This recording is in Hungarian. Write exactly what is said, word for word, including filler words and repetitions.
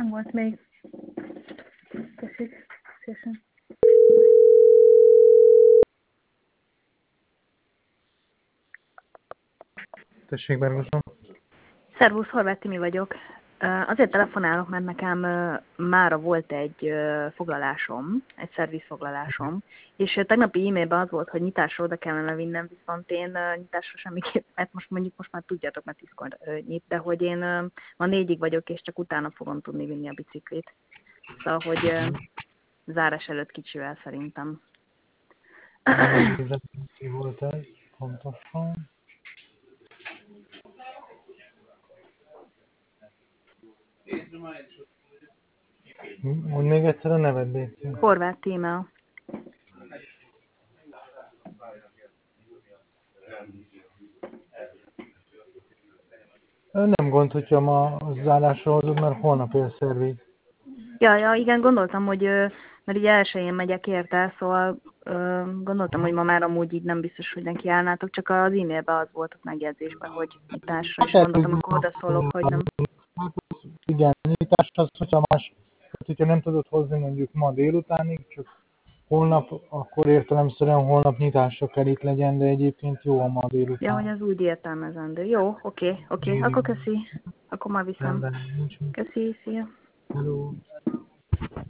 nem volt még. Köszönjük. Szépen. Tessék, Bergosom. Szervusz, Horváth Timi vagyok. Azért telefonálok, mert nekem mára volt egy foglalásom, egy szervizfoglalásom, és tegnapi e-mailben az volt, hogy nyitásra oda kellene vinnem, viszont én nyitásra semmiképp, mert most mondjuk most már tudjátok, mert tízkor nyit, de hogy én ma négyig vagyok, és csak utána fogom tudni vinni a biciklit. Szóval, hogy zárás előtt kicsivel szerintem. Mi volt ez pontosan? Mondd még egyszer a neved, Béci. Horváth Tímea. Nem gond, hogyha ma zárásra hozod, mert holnap ér szervig. Ja, ja, igen, gondoltam, hogy mert ugye elsőjén megyek érte, szóval gondoltam, hogy ma már amúgy így nem biztos, hogy neki állnátok, csak az e-mailben az volt a megjegyzésben, hogy nyitásra, és gondoltam, akkor odaszólok, hogy nem. Hát igen, nyitás az, hogyha más, hát hogyha nem tudod hozni mondjuk ma délutánig, csak holnap, akkor értelemszerűen holnap nyitásra kell itt legyen, de egyébként jó a ma délután. Ja, hogy az úgy értelmezendő. Jó, oké, okay, oké, okay. Akkor köszi. Akkor már viszem. Rendben, nincs mit. Köszi, szia. Hello.